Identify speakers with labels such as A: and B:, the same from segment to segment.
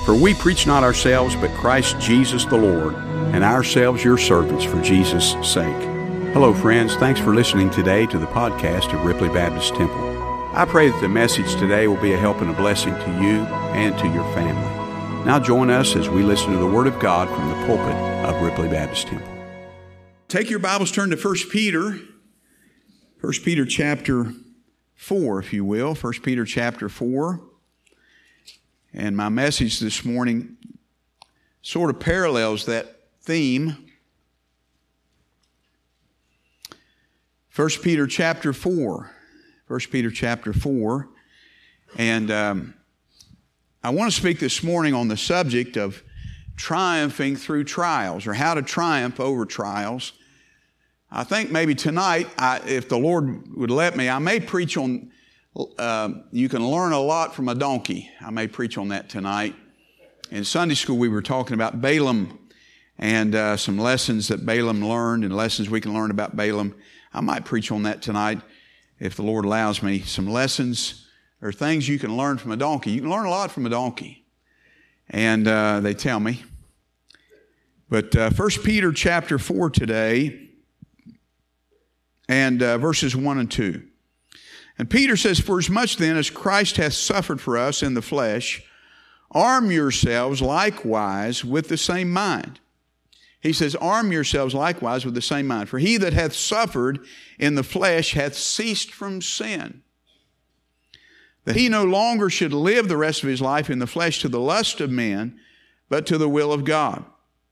A: For we preach not ourselves, but Christ Jesus the Lord, and ourselves your servants for Jesus' sake. Hello, friends. Thanks for listening today to the podcast of Ripley Baptist Temple. I pray that the message today will be a help and a blessing to you and to your family. Now join us as we listen to the Word of God from the pulpit of Ripley Baptist Temple. Take your Bibles, turn to 1 Peter. 1 Peter chapter 4, if you will. 1 Peter chapter 4. And my message this morning sort of parallels that theme. 1 Peter chapter 4. 1 Peter chapter 4. And I want to speak this morning on the subject of triumphing through trials, or how to triumph over trials. I think maybe tonight, if the Lord would let me, I may preach on you can learn a lot from a donkey. I may preach on that tonight. In Sunday school, we were talking about Balaam and some lessons that Balaam learned and lessons we can learn about Balaam. I might preach on that tonight if the Lord allows me. Some lessons or things you can learn from a donkey. You can learn a lot from a donkey. And they tell me. But 1 Peter chapter 4 today, and verses 1 and 2. And Peter says, For as much then as Christ hath suffered for us in the flesh, arm yourselves likewise with the same mind. He says, arm yourselves likewise with the same mind. For he that hath suffered in the flesh hath ceased from sin, that he no longer should live the rest of his life in the flesh to the lust of men, but to the will of God.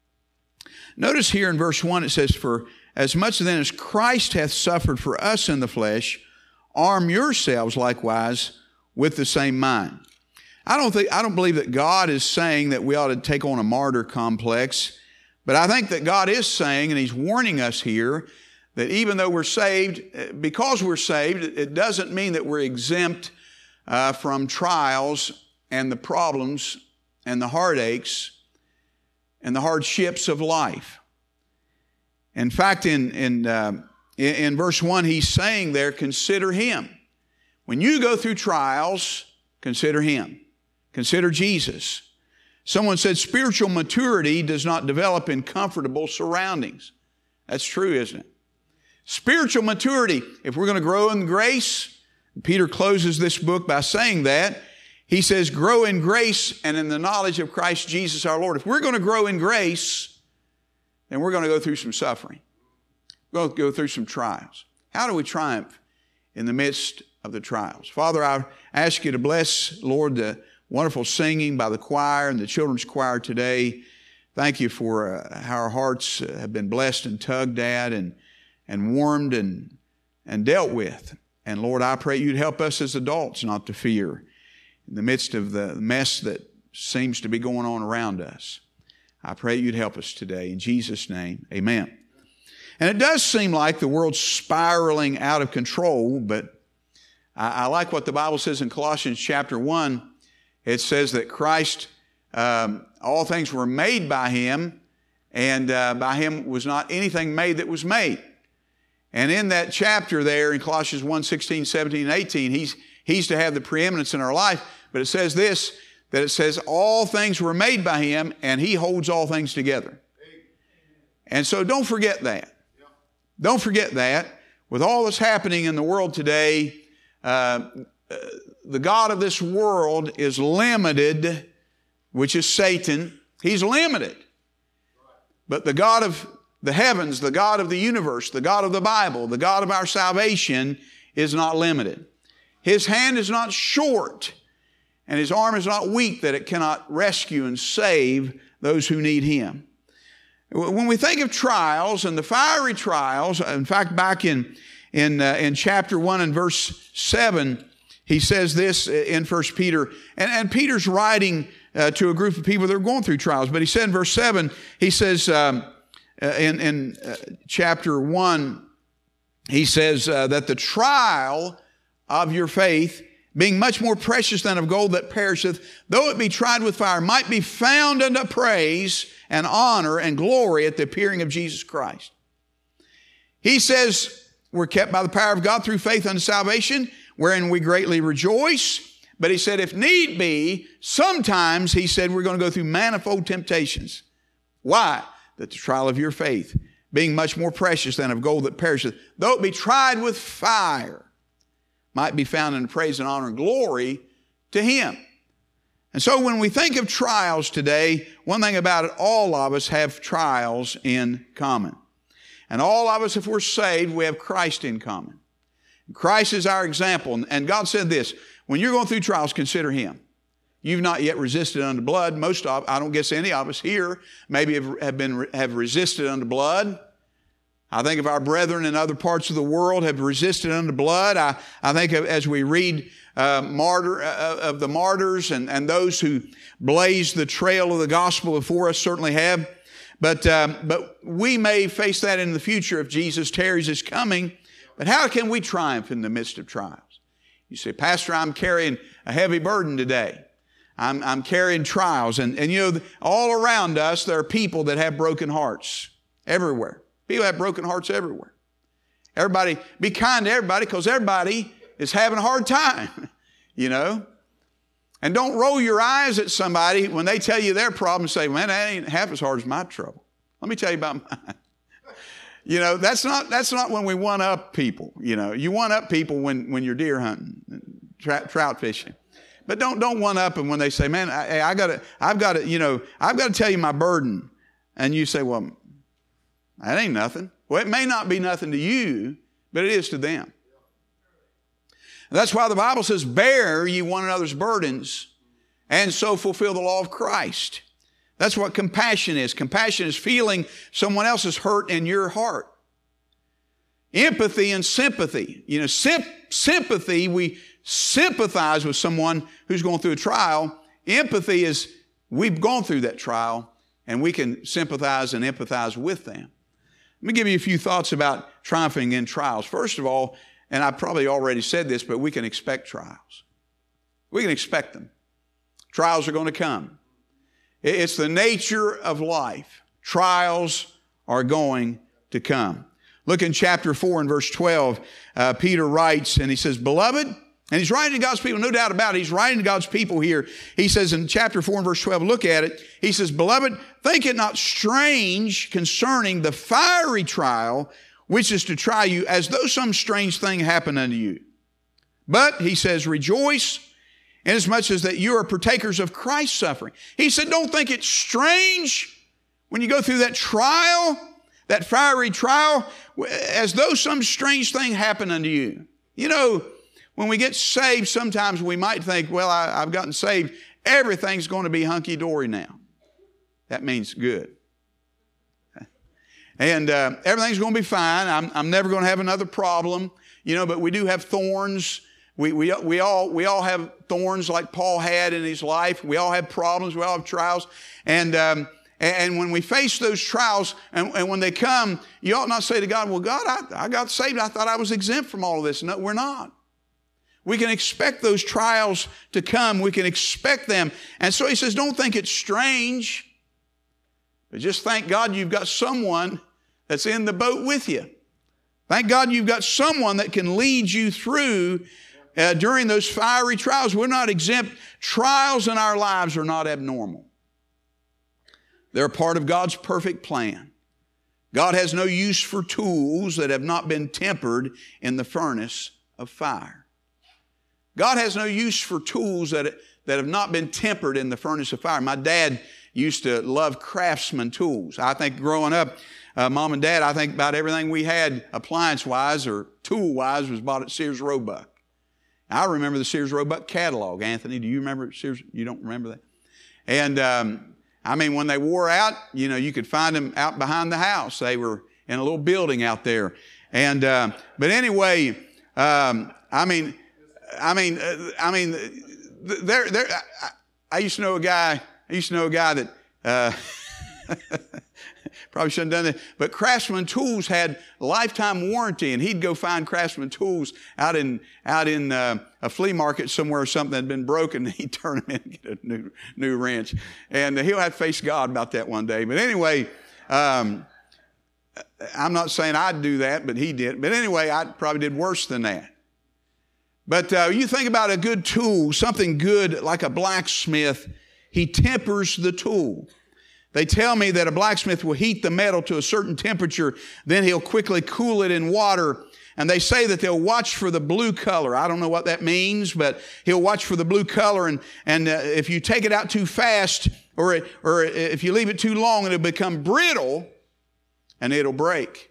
A: Notice here in verse 1 it says, For as much then as Christ hath suffered for us in the flesh, arm yourselves likewise with the same mind. I don't believe that God is saying that we ought to take on a martyr complex, but I think that God is saying, and He's warning us here, that even though we're saved, because we're saved, it doesn't mean that we're exempt from trials and the problems and the heartaches and the hardships of life. In fact, in verse 1, he's saying there, consider Him. When you go through trials, consider Him. Consider Jesus. Someone said spiritual maturity does not develop in comfortable surroundings. That's true, isn't it? Spiritual maturity, if we're going to grow in grace, Peter closes this book by saying that. He says, grow in grace and in the knowledge of Christ Jesus our Lord. If we're going to grow in grace, then we're going to go through some suffering. We'll go through some trials. How do we triumph in the midst of the trials? Father, I ask you to bless, Lord, the wonderful singing by the choir and the children's choir today. Thank you for how our hearts have been blessed and tugged at and warmed and dealt with. And Lord, I pray you'd help us as adults not to fear in the midst of the mess that seems to be going on around us. I pray you'd help us today. In Jesus' name, amen. And it does seem like the world's spiraling out of control, but I like what the Bible says in Colossians chapter 1. It says that Christ, all things were made by Him, and by Him was not anything made that was made. And in that chapter there in Colossians 1, 16, 17, and 18, He's to have the preeminence in our life. But it says this, that it says all things were made by Him, and He holds all things together. And so don't forget that. Don't forget that. With all that's happening in the world today, the God of this world is limited, which is Satan. He's limited. But the God of the heavens, the God of the universe, the God of the Bible, the God of our salvation is not limited. His hand is not short, and His arm is not weak that it cannot rescue and save those who need Him. When we think of trials and the fiery trials, in fact, back in chapter 1 and verse 7, he says this in 1 Peter, and Peter's writing to a group of people that are going through trials, but he said in verse 7, he says in chapter 1, he says that the trial of your faith, being much more precious than of gold that perisheth, though it be tried with fire, might be found unto praise and honor and glory at the appearing of Jesus Christ. He says we're kept by the power of God through faith unto salvation, wherein we greatly rejoice, But he said, if need be, sometimes, he said, we're going to go through manifold temptations. Why? That the trial of your faith, being much more precious than of gold that perisheth, though it be tried with fire, might be found in praise and honor and glory to him. And so when we think of trials today, one thing about it, all of us have trials in common. And all of us, if we're saved, we have Christ in common. Christ is our example. And God said this, when you're going through trials, consider him. You've not yet resisted unto blood. Most of, I don't guess any of us here maybe have resisted unto blood. I think of our brethren in other parts of the world have resisted unto blood. I think of, as we read of the martyrs and those who blazed the trail of the gospel before us certainly have. But we may face that in the future if Jesus tarries his coming. But how can we triumph in the midst of trials? You say, Pastor, I'm carrying a heavy burden today. I'm carrying trials. And you know, all around us, there are people that have broken hearts everywhere. People have broken hearts everywhere. Everybody, be kind to everybody because everybody is having a hard time, you know. And don't roll your eyes at somebody when they tell you their problem and say, man, that ain't half as hard as my trouble. Let me tell you about mine. You know, that's not when we one-up people, you know. You one-up people when you're deer hunting, trout fishing. But don't one-up them when they say, man, I've got to tell you my burden. And you say, well, that ain't nothing. Well, it may not be nothing to you, but it is to them. And that's why the Bible says, bear ye one another's burdens and so fulfill the law of Christ. That's what compassion is. Compassion is feeling someone else's hurt in your heart. Empathy and sympathy. You know, sympathy, we sympathize with someone who's going through a trial. Empathy is we've gone through that trial and we can sympathize and empathize with them. Let me give you a few thoughts about triumphing in trials. First of all, and I probably already said this, but we can expect trials. We can expect them. Trials are going to come. It's the nature of life. Trials are going to come. Look in chapter 4 and verse 12. Peter writes, and he says, Beloved, and he's writing to God's people, no doubt about it. He's writing to God's people here. He says in chapter 4 and verse 12, look at it. He says, Beloved, think it not strange concerning the fiery trial, which is to try you, as though some strange thing happened unto you. But, he says, rejoice, inasmuch as that you are partakers of Christ's suffering. He said, don't think it's strange when you go through that trial, that fiery trial, as though some strange thing happened unto you. You know, when we get saved, sometimes we might think, well, I've gotten saved. Everything's going to be hunky-dory now. That means good. And everything's going to be fine. I'm never going to have another problem. You know, but we do have thorns. We all have thorns like Paul had in his life. We all have problems. We all have trials. And when we face those trials and when they come, you ought not say to God, well, God, I got saved. I thought I was exempt from all of this. No, we're not. We can expect those trials to come. We can expect them. And so he says, don't think it's strange, but just thank God you've got someone that's in the boat with you. Thank God you've got someone that can lead you through during those fiery trials. We're not exempt. Trials in our lives are not abnormal. They're a part of God's perfect plan. God has no use for tools that have not been tempered in the furnace of fire. God has no use for tools that have not been tempered in the furnace of fire. My dad used to love Craftsman tools. I think growing up, Mom and Dad, I think about everything we had appliance-wise or tool-wise was bought at Sears Roebuck. I remember the Sears Roebuck catalog. Anthony, do you remember Sears? You don't remember that? And I mean, when they wore out, you know, you could find them out behind the house. They were in a little building out there. And but anyway, I used to know a guy that probably shouldn't have done that, but Craftsman Tools had lifetime warranty, and he'd go find Craftsman Tools out in a flea market somewhere or something that had been broken, and he'd turn them in and get a new wrench. And he'll have to face God about that one day. But anyway, I'm not saying I'd do that, but he did. But anyway, I probably did worse than that. But you think about a good tool, something good like a blacksmith, he tempers the tool. They tell me that a blacksmith will heat the metal to a certain temperature, then he'll quickly cool it in water. And they say that they'll watch for the blue color. I don't know what that means, but he'll watch for the blue color. And if you take it out too fast, or if you leave it too long, it'll become brittle and it'll break.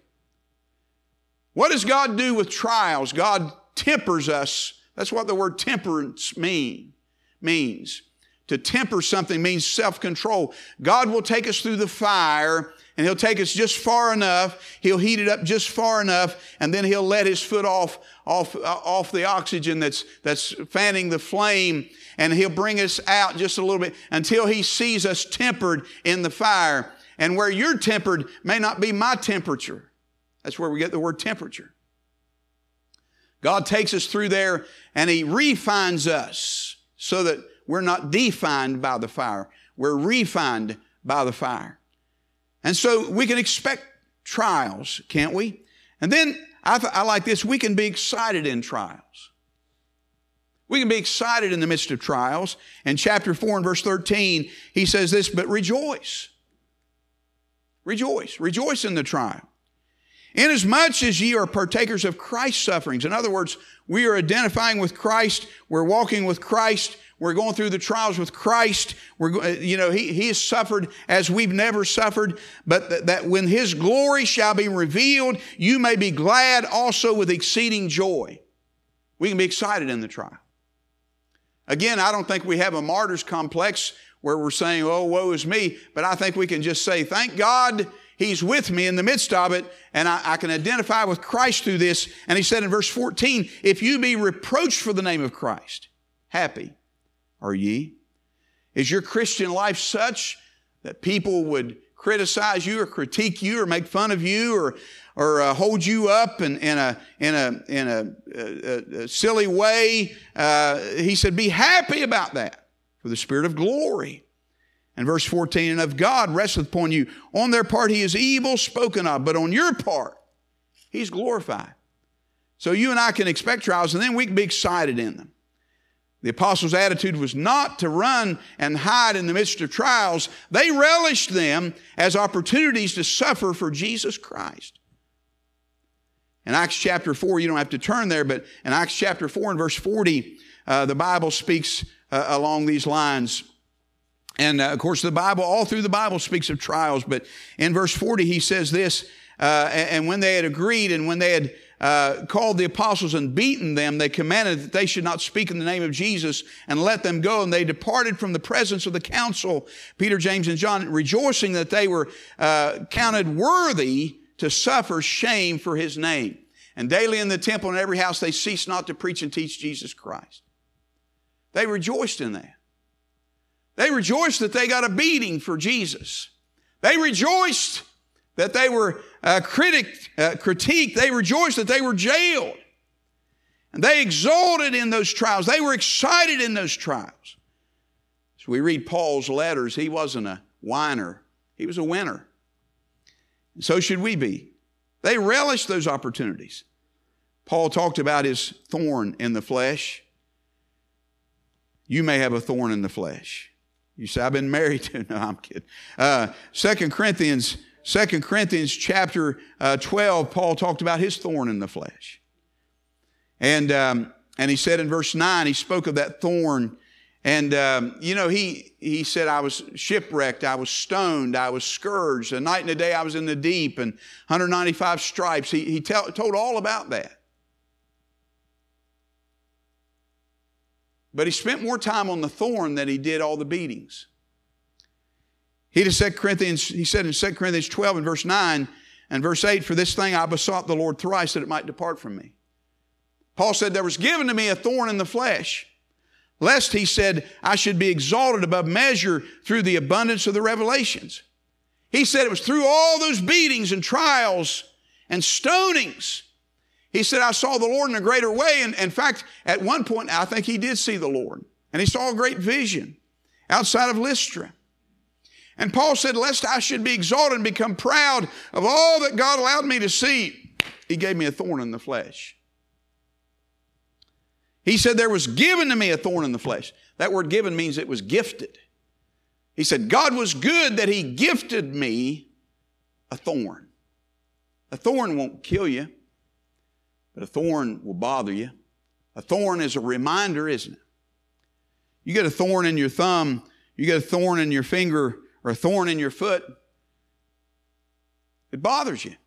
A: What does God do with trials? God tempers us. That's what the word temperance means. To temper something means self-control. God will take us through the fire, and He'll take us just far enough. He'll heat it up just far enough, and then He'll let His foot off the oxygen that's fanning the flame, and He'll bring us out just a little bit until He sees us tempered in the fire. And where you're tempered may not be my temperature. That's where we get the word temperature. God takes us through there, and He refines us so that we're not defined by the fire. We're refined by the fire. And so we can expect trials, can't we? And then I like this. We can be excited in trials. We can be excited in the midst of trials. In chapter 4 and verse 13, he says this, but rejoice. Rejoice. Rejoice in the trial. Inasmuch as ye are partakers of Christ's sufferings. In other words, we are identifying with Christ. We're walking with Christ. We're going through the trials with Christ. He has suffered as we've never suffered, but that when His glory shall be revealed, you may be glad also with exceeding joy. We can be excited in the trial. Again, I don't think we have a martyr's complex where we're saying, oh, woe is me, but I think we can just say, thank God He's with me in the midst of it, and I can identify with Christ through this. And he said in verse 14, if you be reproached for the name of Christ, happy are ye? Is your Christian life such that people would criticize you or critique you or make fun of you or hold you up in a silly way? He said, be happy about that, for the Spirit of glory. And verse 14, and of God resteth upon you. On their part He is evil spoken of, but on your part He's glorified. So you and I can expect trials, and then we can be excited in them. The apostles' attitude was not to run and hide in the midst of trials. They relished them as opportunities to suffer for Jesus Christ. In Acts chapter 4, you don't have to turn there, but in Acts chapter 4 and verse 40, the Bible speaks along these lines. And of course, all through the Bible speaks of trials, but in verse 40 he says this, and when they had agreed and when they had called the apostles and beaten them, they commanded that they should not speak in the name of Jesus and let them go. And they departed from the presence of the council, Peter, James, and John, rejoicing that they were counted worthy to suffer shame for His name. And daily in the temple and in every house they ceased not to preach and teach Jesus Christ. They rejoiced in that. They rejoiced that they got a beating for Jesus. They rejoiced that they were critiqued. They rejoiced that they were jailed. And they exulted in those trials. They were excited in those trials. As we read Paul's letters, he wasn't a whiner. He was a winner. And so should we be. They relished those opportunities. Paul talked about his thorn in the flesh. You may have a thorn in the flesh. You say, I've been married to. No, I'm kidding. 2 Corinthians chapter 12, Paul talked about his thorn in the flesh. And he said in verse 9, he spoke of that thorn. And, he said, I was shipwrecked, I was stoned, I was scourged. A night and a day I was in the deep, and 195 stripes. He told all about that. But he spent more time on the thorn than he did all the beatings. He said in 2 Corinthians 12 and verse 9 and verse 8, for this thing I besought the Lord thrice that it might depart from me. Paul said, there was given to me a thorn in the flesh, lest, he said, I should be exalted above measure through the abundance of the revelations. He said it was through all those beatings and trials and stonings. He said, I saw the Lord in a greater way. And in fact, at one point, I think he did see the Lord. And he saw a great vision outside of Lystra. And Paul said, lest I should be exalted and become proud of all that God allowed me to see, He gave me a thorn in the flesh. He said, there was given to me a thorn in the flesh. That word given means it was gifted. He said, God was good that He gifted me a thorn. A thorn won't kill you, but a thorn will bother you. A thorn is a reminder, isn't it? You get a thorn in your thumb, you get a thorn in your finger, or a thorn in your foot, it bothers you.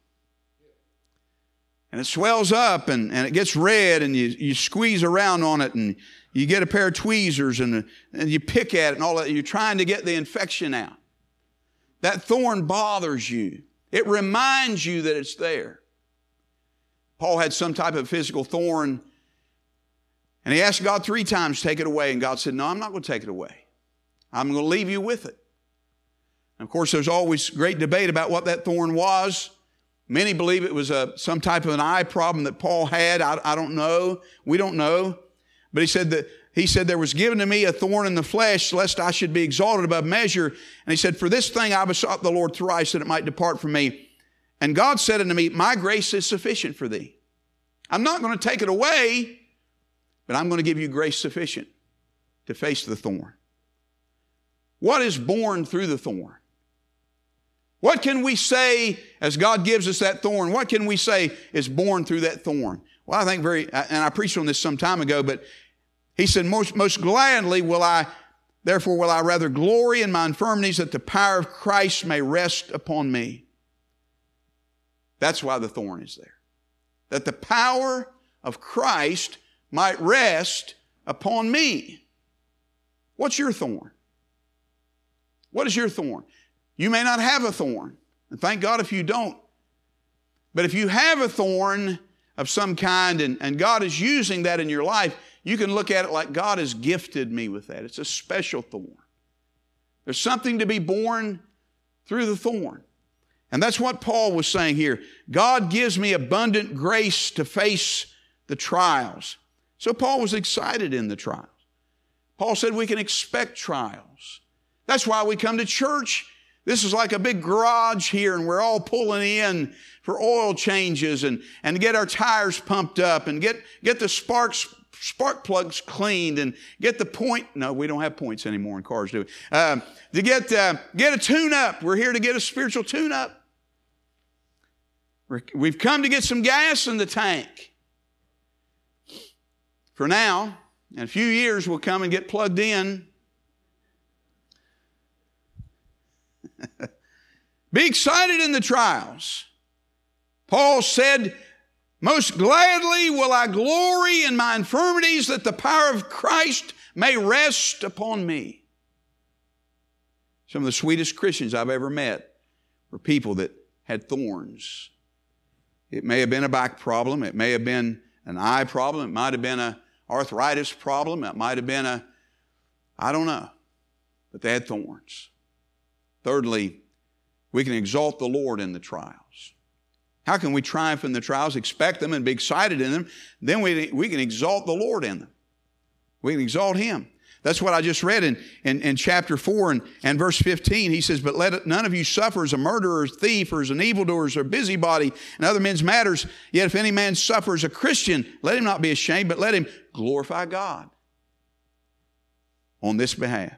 A: And it swells up and it gets red and you squeeze around on it and you get a pair of tweezers and you pick at it and all that. You're trying to get the infection out. That thorn bothers you. It reminds you that it's there. Paul had some type of physical thorn and he asked God 3 times to take it away. And God said, no, I'm not going to take it away. I'm going to leave you with it. And of course, there's always great debate about what that thorn was. Many believe it was some type of an eye problem that Paul had. I don't know. We don't know. But he said there was given to me a thorn in the flesh, lest I should be exalted above measure. And he said, for this thing I besought the Lord thrice that it might depart from me. And God said unto me, my grace is sufficient for thee. I'm not going to take it away, but I'm going to give you grace sufficient to face the thorn. What is born through the thorn? What can we say as God gives us that thorn? What can we say is born through that thorn? Well, I think and I preached on this some time ago, but he said, most gladly will I rather glory in my infirmities that the power of Christ may rest upon me. That's why the thorn is there. That the power of Christ might rest upon me. What's your thorn? What is your thorn? You may not have a thorn, and thank God if you don't. But if you have a thorn of some kind and God is using that in your life, you can look at it like God has gifted me with that. It's a special thorn. There's something to be born through the thorn. And that's what Paul was saying here. God gives me abundant grace to face the trials. So Paul was excited in the trials. Paul said we can expect trials. That's why we come to church. This is like a big garage here and we're all pulling in for oil changes and to get our tires pumped up and get the spark plugs cleaned and get the point. No, we don't have points anymore in cars, do we? To get a tune-up. We're here to get a spiritual tune-up. We've come to get some gas in the tank. For now, in a few years, we'll come and get plugged in. Be excited in the trials. Paul said, most gladly will I glory in my infirmities that the power of Christ may rest upon me. Some of the sweetest Christians I've ever met were people that had thorns. It may have been a back problem. It may have been an eye problem. It might have been an arthritis problem. It might have been I don't know. But they had thorns. Thirdly, we can exalt the Lord in the trials. How can we triumph in the trials, expect them, and be excited in them? Then we can exalt the Lord in them. We can exalt Him. That's what I just read in chapter 4 and verse 15. He says, but let none of you suffer as a murderer, thief, or as an evildoer, or busybody in other men's matters. Yet if any man suffers a Christian, let him not be ashamed, but let him glorify God on this behalf.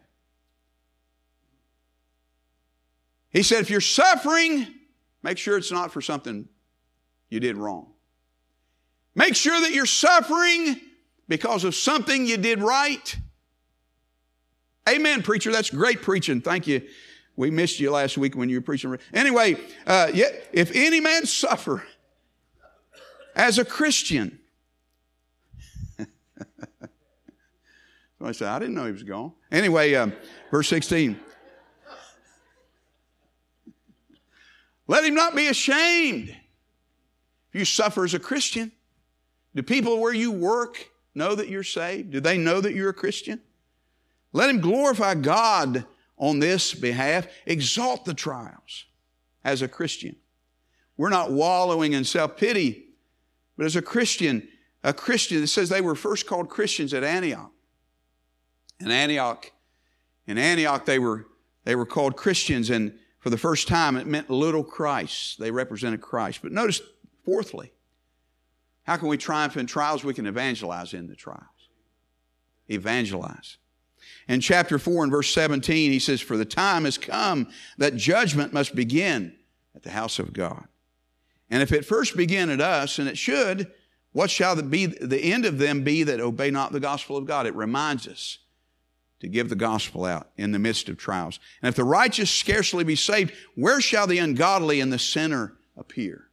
A: He said, if you're suffering, make sure it's not for something you did wrong. Make sure that you're suffering because of something you did right. Amen, preacher. That's great preaching. Thank you. We missed you last week when you were preaching. Anyway, if any man suffer as a Christian. Somebody said, I didn't know he was gone. Anyway, verse 16. Let him not be ashamed. If you suffer as a Christian, do people where you work know that you're saved? Do they know that you're a Christian? Let him glorify God on this behalf. Exalt the trials as a Christian. We're not wallowing in self-pity, but as a Christian, it says they were first called Christians at Antioch. In Antioch, they were called Christians, and for the first time, it meant little Christ. They represented Christ. But notice, fourthly, how can we triumph in trials? We can evangelize in the trials. Evangelize. In chapter 4 and verse 17, he says, "For the time has come that judgment must begin at the house of God. And if it first begin at us, and it should, what shall the end of them be that obey not the gospel of God?" It reminds us to give the gospel out in the midst of trials. "And if the righteous scarcely be saved, where shall the ungodly and the sinner appear?"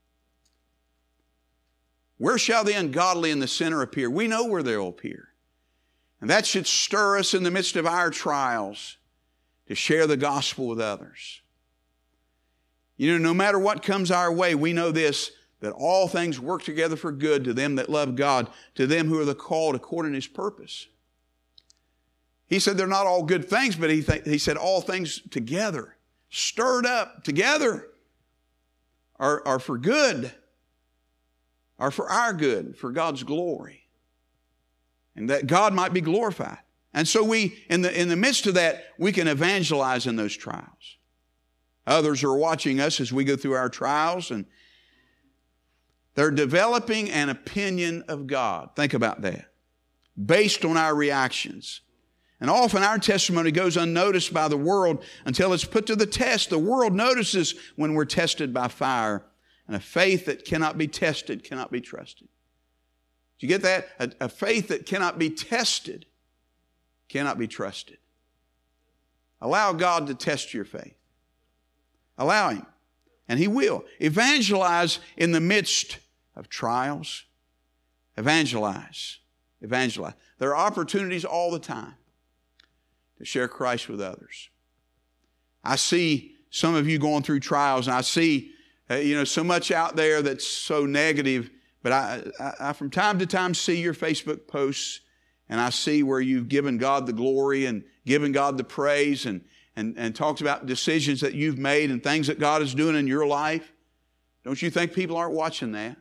A: Where shall the ungodly and the sinner appear? We know where they'll appear. And that should stir us in the midst of our trials to share the gospel with others. You know, no matter what comes our way, we know this, that all things work together for good to them that love God, to them who are the called according to His purpose. He said they're not all good things, but he said all things together, stirred up together, are for good, are for our good, for God's glory, and that God might be glorified. And so we, in the midst of that, we can evangelize in those trials. Others are watching us as we go through our trials, and they're developing an opinion of God. Think about that. Based on our reactions. And often our testimony goes unnoticed by the world until it's put to the test. The world notices when we're tested by fire. And a faith that cannot be tested cannot be trusted. Do you get that? A faith that cannot be tested cannot be trusted. Allow God to test your faith. Allow Him. And He will. Evangelize in the midst of trials. Evangelize. Evangelize. There are opportunities all the time to share Christ with others. I see some of you going through trials, and I see so much out there that's so negative, but I from time to time see your Facebook posts, and I see where you've given God the glory and given God the praise and talked about decisions that you've made and things that God is doing in your life. Don't you think people aren't watching that?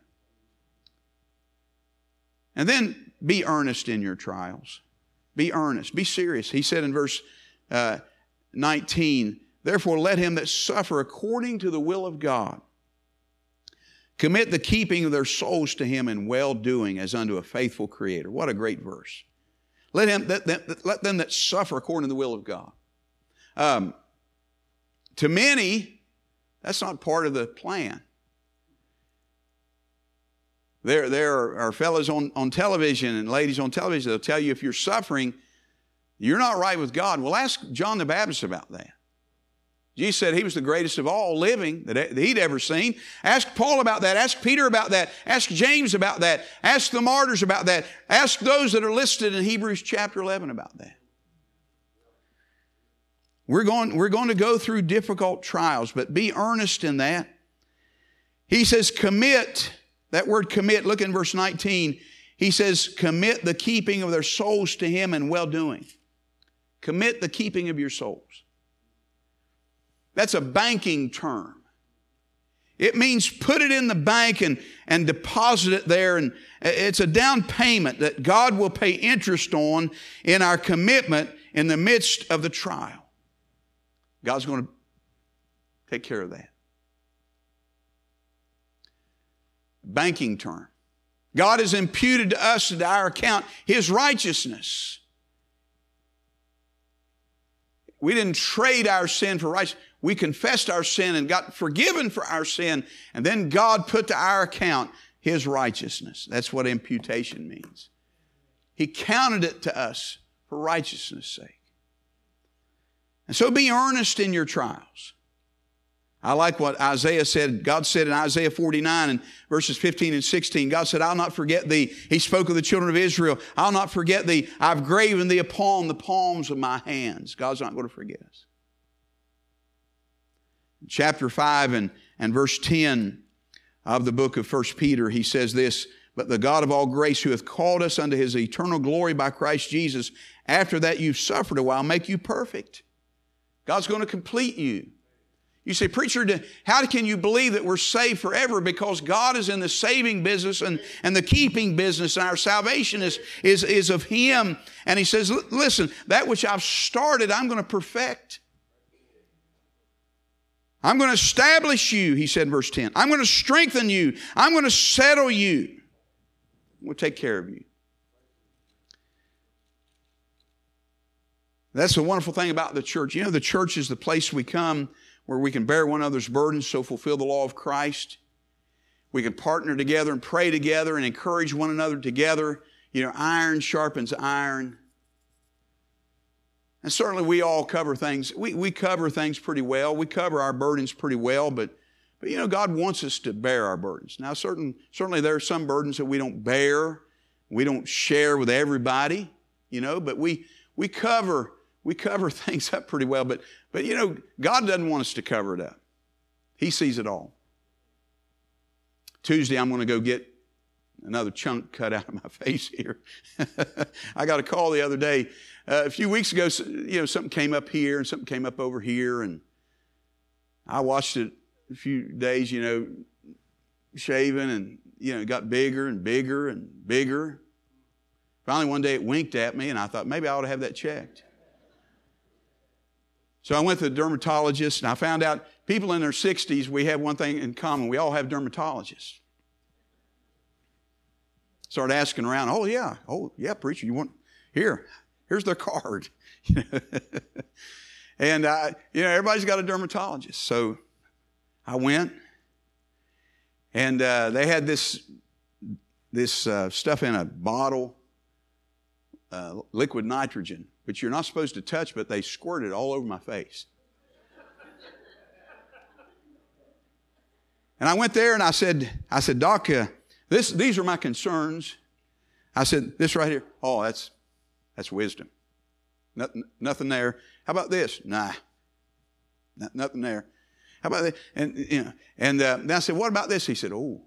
A: And then be earnest in your trials. Be earnest. Be serious. He said in verse 19, "Therefore let him that suffer according to the will of God commit the keeping of their souls to Him in well-doing as unto a faithful Creator." What a great verse. Let them that suffer according to the will of God. To many, that's not part of the plan. There are fellows on television and ladies on television that'll tell you if you're suffering, you're not right with God. Well, ask John the Baptist about that. Jesus said He was the greatest of all living that He'd ever seen. Ask Paul about that. Ask Peter about that. Ask James about that. Ask the martyrs about that. Ask those that are listed in Hebrews chapter 11 about that. We're going to go through difficult trials, but be earnest in that. He says commit. That word commit, look in verse 19. He says commit the keeping of their souls to Him in well-doing. Commit the keeping of your souls. That's a banking term. It means put it in the bank and deposit it there. And it's a down payment that God will pay interest on in our commitment in the midst of the trial. God's going to take care of that. Banking term. God has imputed to us and to our account His righteousness. We didn't trade our sin for righteousness. We confessed our sin and got forgiven for our sin. And then God put to our account His righteousness. That's what imputation means. He counted it to us for righteousness' sake. And so be earnest in your trials. I like what Isaiah said. God said in Isaiah 49 and verses 15 and 16, God said, "I'll not forget thee." He spoke of the children of Israel. "I'll not forget thee. I've graven thee upon the palms of my hands." God's not going to forget us. In chapter 5 and verse 10 of the book of 1 Peter, he says this, "But the God of all grace, who hath called us unto His eternal glory by Christ Jesus, after that you've suffered a while, make you perfect." God's going to complete you. You say, "Preacher, how can you believe that we're saved forever?" Because God is in the saving business and the keeping business, and our salvation is of Him. And He says, "Listen, that which I've started, I'm going to perfect. I'm going to establish you," He said in verse 10. "I'm going to strengthen you. I'm going to settle you. We'll take care of you." That's the wonderful thing about the church. You know, the church is the place we come where we can bear one another's burdens, so fulfill the law of Christ. We can partner together and pray together and encourage one another together. You know, iron sharpens iron. And certainly we all cover things. We cover things pretty well. We cover our burdens pretty well, but you know, God wants us to bear our burdens. Now, certainly there are some burdens that we don't bear. We don't share with everybody, you know, but we cover things up pretty well. But you know, God doesn't want us to cover it up. He sees it all. Tuesday, I'm going to go get another chunk cut out of my face here. I got a call the other day. A few weeks ago, you know, something came up here and something came up over here, and I watched it a few days, you know, shaving, and, you know, it got bigger and bigger and bigger. Finally, one day it winked at me, and I thought, maybe I ought to have that checked. So I went to the dermatologist, and I found out people in their 60s, we have one thing in common. We all have dermatologists. Started asking around, oh, yeah, preacher, you want, here's their card. And, you know, everybody's got a dermatologist. So I went, and they had this stuff in a bottle, liquid nitrogen, which you're not supposed to touch, but they squirted all over my face. And I went there and I said, Doc, these are my concerns. I said, this right here, oh, that's wisdom. Nothing there. How about this? Nah, nothing there. How about that? And you know, and then I said, what about this? He said, oh,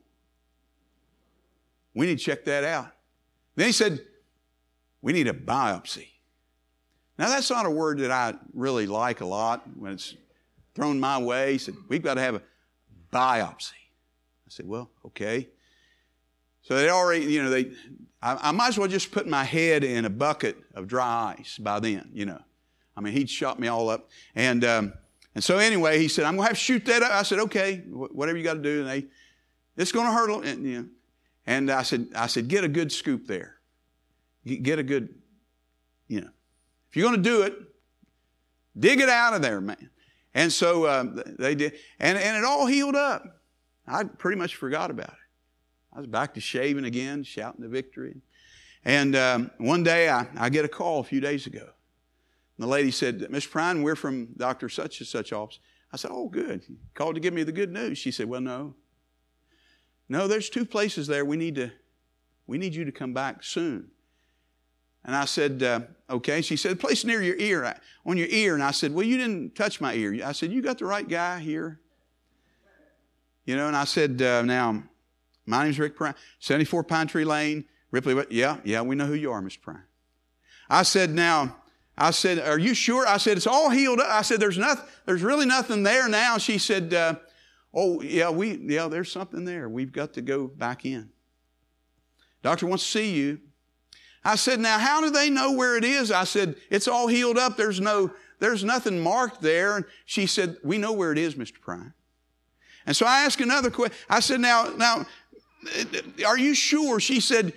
A: we need to check that out. Then he said, we need a biopsy. Now, that's not a word that I really like a lot when it's thrown my way. He said, we've got to have a biopsy. I said, well, okay. So they already, you know, I might as well just put my head in a bucket of dry ice by then, you know. I mean, he'd shot me all up. And so anyway, he said, I'm going to have to shoot that up. I said, okay, whatever you got to do. And it's going to hurt. And, you know, and I said, get a good scoop there. Get a good, you know. If you're going to do it, dig it out of there, man. And so they did. And it all healed up. I pretty much forgot about it. I was back to shaving again, shouting the victory. And one day I get a call a few days ago. And the lady said, Mr. Prine, we're from Dr. Such and Such office. I said, oh, good. He called to give me the good news. She said, well, no. No, there's 2 places there. We need you to come back soon. And I said, okay. She said, place near your ear, on your ear. And I said, well, you didn't touch my ear. I said, you got the right guy here. You know, and I said, now, my name's Rick Prine, 74 Pine Tree Lane, Ripley. Yeah, we know who you are, Mr. Prine. I said, are you sure? I said, it's all healed up. I said, there's really nothing there now. She said, oh, yeah, there's something there. We've got to go back in. Doctor wants to see you. I said, now, how do they know where it is? I said, it's all healed up. There's nothing marked there. And she said, we know where it is, Mr. Prine. And so I asked another question. I said, now, are you sure? She said,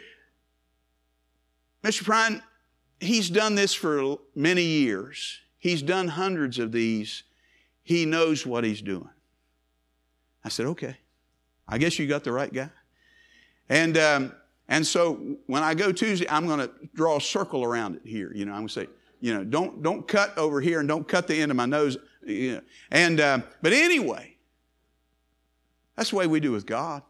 A: Mr. Prine, he's done this for many years. He's done hundreds of these. He knows what he's doing. I said, okay. I guess you got the right guy. And so when I go Tuesday, I'm going to draw a circle around it here. You know, I'm going to say, you know, don't cut over here and don't cut the end of my nose. You know. And but anyway, that's the way we do with God.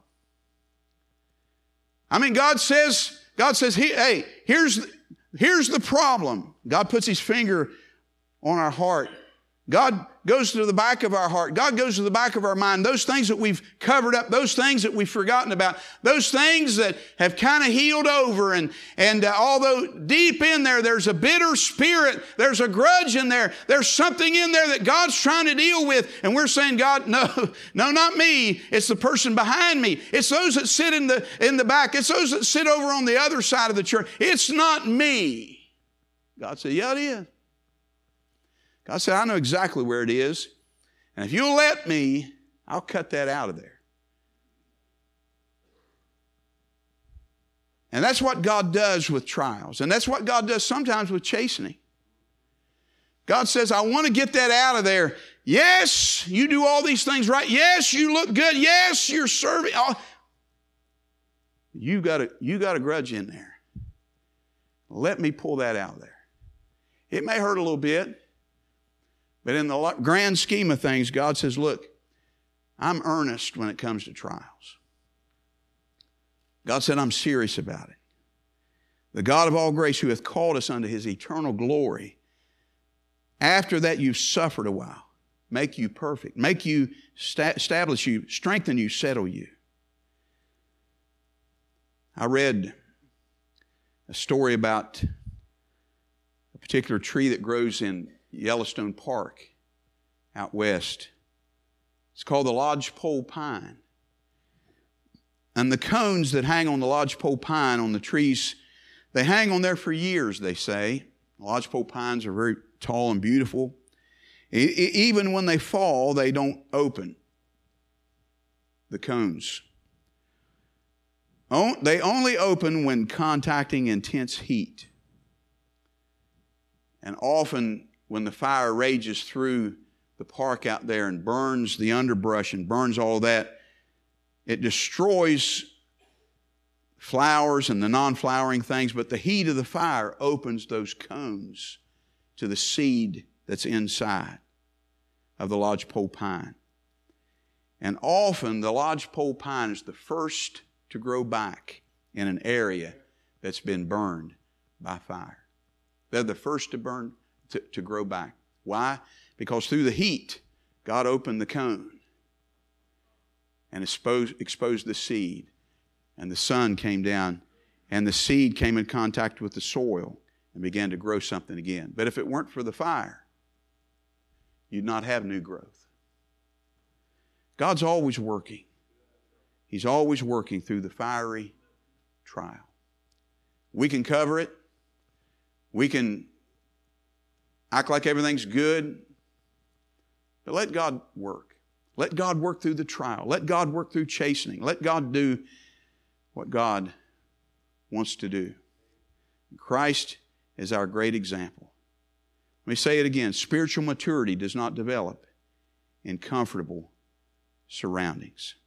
A: I mean, God says, hey, here's the problem. God puts His finger on our heart. God goes to the back of our heart. God goes to the back of our mind. Those things that we've covered up, those things that we've forgotten about, those things that have kind of healed over. And although deep in there's a bitter spirit, there's a grudge in there, there's something in there that God's trying to deal with. And we're saying, God, no, not me. It's the person behind me. It's those that sit in the back. It's those that sit over on the other side of the church. It's not me. God said, yeah, it is. God said, I know exactly where it is. And if you'll let me, I'll cut that out of there. And that's what God does with trials. And that's what God does sometimes with chastening. God says, I want to get that out of there. Yes, you do all these things right. Yes, you look good. Yes, you're serving. You got a grudge in there. Let me pull that out of there. It may hurt a little bit, but in the grand scheme of things, God says, look, I'm earnest when it comes to trials. God said, I'm serious about it. The God of all grace who hath called us unto His eternal glory, after that you've suffered a while, make you perfect, make you, establish you, strengthen you, settle you. I read a story about a particular tree that grows in Yellowstone Park out west. It's called the lodgepole pine. And the cones that hang on the lodgepole pine on the trees, they hang on there for years, they say. Lodgepole pines are very tall and beautiful. Even when they fall, they don't open, the cones. They only open when contacting intense heat. And often when the fire rages through the park out there and burns the underbrush and burns all that, it destroys flowers and the non-flowering things, but the heat of the fire opens those cones to the seed that's inside of the lodgepole pine. And often the lodgepole pine is the first to grow back in an area that's been burned by fire. They're the first to burn, to grow back. Why? Because through the heat, God opened the cone and exposed the seed. And the sun came down and the seed came in contact with the soil and began to grow something again. But if it weren't for the fire, you'd not have new growth. God's always working. He's always working through the fiery trial. We can cover it. We can act like everything's good. But let God work. Let God work through the trial. Let God work through chastening. Let God do what God wants to do. Christ is our great example. Let me say it again. Spiritual maturity does not develop in comfortable surroundings.